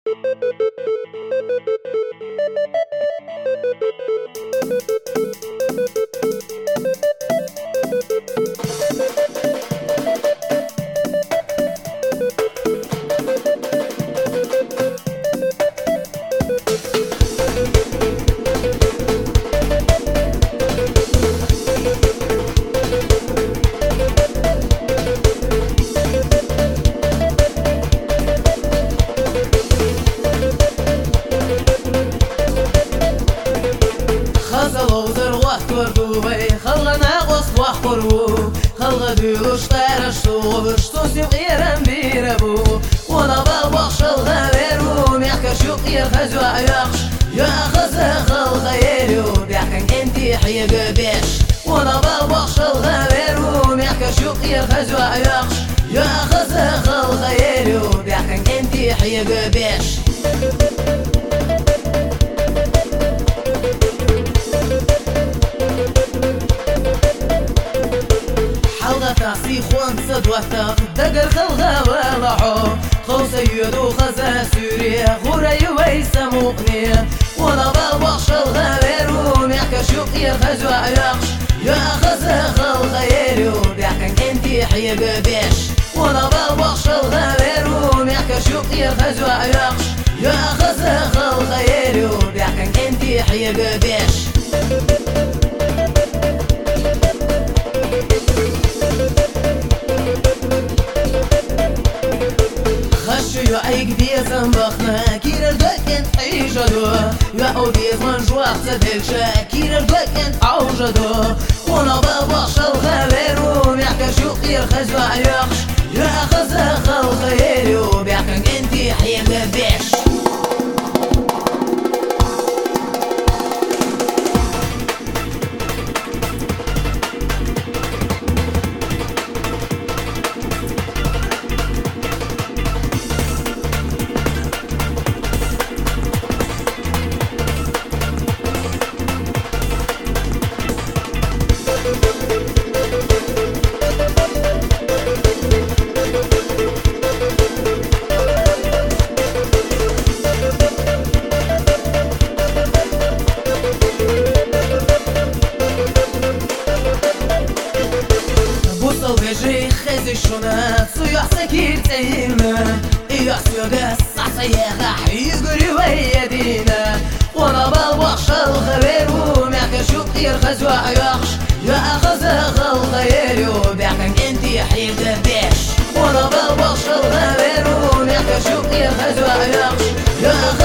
خلنا غصب وحقرو خلق ديوش تارشتو بشتوسي غيران بيربو وانا بالبخش الغيرو ميحكا شوقي الخزو عياقش يا خزا خلق يرو بيحكا انتي حيق بيش وانا بالبخش الغيرو ميحكا شوقي الخزو عياقش يا خزا خلق يرو بيحكا انتي حيق بيش تاسي خوان صدوته دقر خلغا ولعو خو سيدو خزا سوريا غوري ويسموقني وانا بالبخش الغيرو ميحكا شوقي الخزو عياقش يا خزا خلغا يرو بيحكا انتي حيق بيش وانا بالبخش الغيرو ميحكا شوقي الخزو عياقش يا خزا خلغا يرو بيحكا انتي حيق بيش يا عيق بيزن بخنا كير البكن حيجدو يا عوديز من جواق تدلشا كير البكن عوجدو وانا بالبخش الغيرو ميحكا شوقي الخزو عياقش يا خزا خلق يرو بيحكا انتي حيق بيش شونا صيح سكير تهيمة إيح سيوغا صعصيها حيقري ويدينا وانا بالبخش الغيرو ميحكا شوقي الخزو عياقش يا أخزا خلق يرو بيحكا انتي حيق بيش وانا بالبخش الغيرو ميحكا شوقي الخزو عياقش يا